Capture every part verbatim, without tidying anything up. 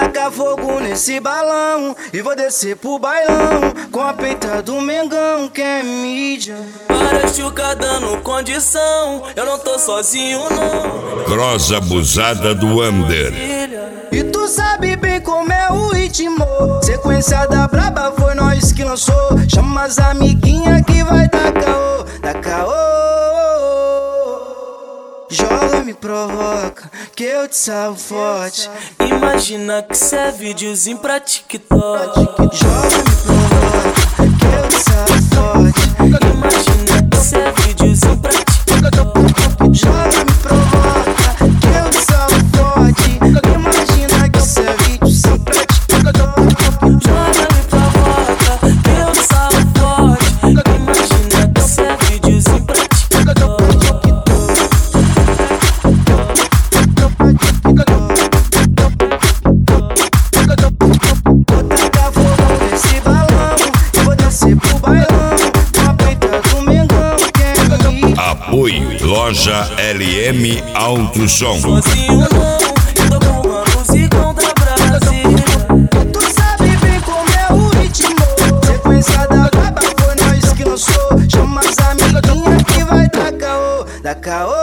tacar fogo nesse balão e vou descer pro bailão com a peita do Mengão, que é mídia. Para chuca dando condição, eu não tô sozinho não. Cross abusada do Under. E tu sabe bem como é o ritmo. Sequência da braba foi nós que lançou. Chama as amiguinhas que vai dar caô, dar caô. Joga, me provoca, que eu te salvo forte. Imagina que cê é videozinho pra TikTok. Joga, me provoca, que eu te salvo forte. Imagina que cê é videozinho pra TikTok. Joga, me provoca, que eu te salvo forte. Imagina que cê é videozinho pra TikTok. Joga, me provoca, que eu te salvo forte. Imagina que cê é videozinho pra TikTok. Apoio Loja L M Alto Som. Sozinho não, eu tô com manos e contra Brasília. Tu sabe bem como é o ritmo. Sequência da braba foi nós que lançou. Chama as amiguinhas que vai dar caô, dar caô.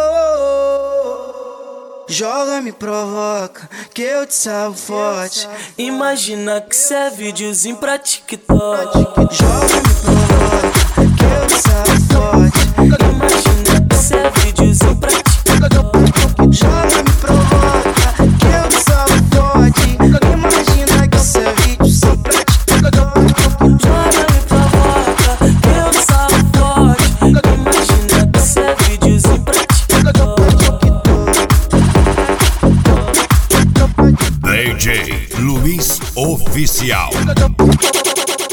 Joga, me provoca, que eu te salvo forte. Imagina que cê é videozinho pra TikTok. Joga, me provoca, que eu te salvo forte. Imagina que cê é videozinho pra TikTok. Joga, me provoca, que eu te salvo forte. Imagina que cê é videozinho pra TikTok. Joga, me provoca, que eu te salvo forte. Imagina que cê é videozinho pra TikTok. D J Luiz Oficial.